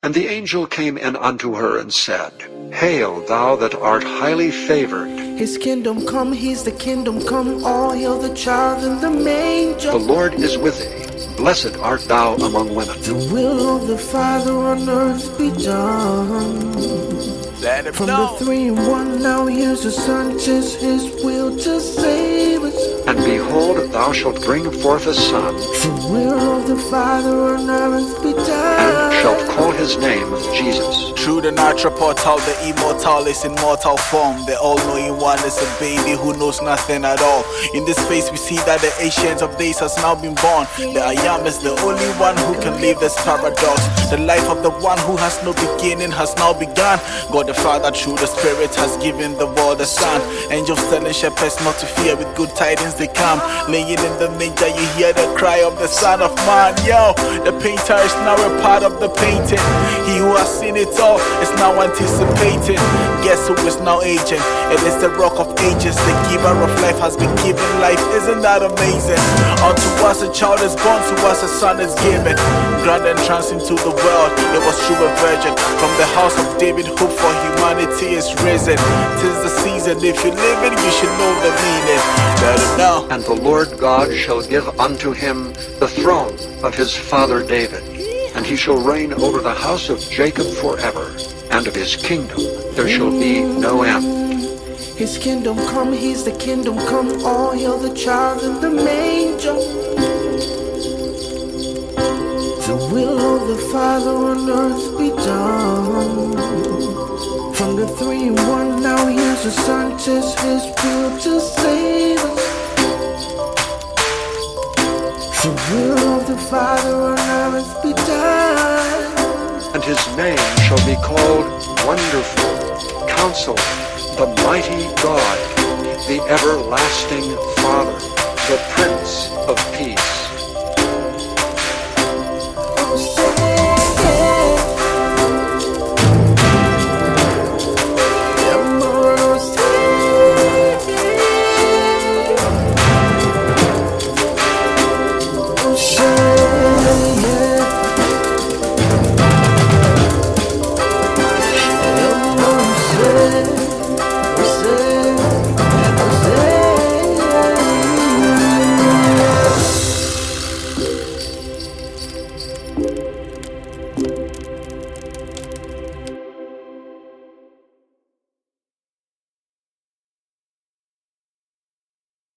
And the angel came in unto her and said, Hail, thou that art highly favored. His kingdom come, his the kingdom come, all hail the child in the manger. The Lord is with thee, blessed art thou among women. The will of the Father on earth be done. From the 3 in 1, now here's the Son, 'tis his will to save us. And behold, thou shalt bring forth a son, The will of the Father on earth be done. and shalt call his name Jesus. Through the natural portal, the immortal is in mortal form. The all-knowing one is a baby who knows nothing at all. In this space we see that the ancient of days has now been born. The I am is the only one who can live this paradox. The life of the one who has no beginning has now begun. God the Father through the Spirit has given the world a son. Angels telling shepherds not to fear, with good tidings they come. Laying in the manger you hear the cry of the Son of Man. Yo, the painter is now a part of the painting. He who has seen it all is now anticipating. Guess who is now aging? It is the Rock of Ages. The giver of life has been given life. Isn't that amazing? Unto us a child is born, to us a son is given. Grand entrance into the world, it was through a virgin. From the house of David, hope for humanity is risen. 'Tis the season, if you live it, you should know the meaning. Let him know. And the Lord God shall give unto him the throne of his father David, and he shall reign over the house of Jacob forever, and of his kingdom there shall be no end. His kingdom come, his the kingdom come, all hail the child in the manger. The will of the Father on earth be done. From the 3 in 1, now here's the Son, 'tis his will to save us. The will of the Father on earth be done. And his name shall be called Wonderful, Counselor, the Mighty God, the Everlasting Father, the Prince of Peace.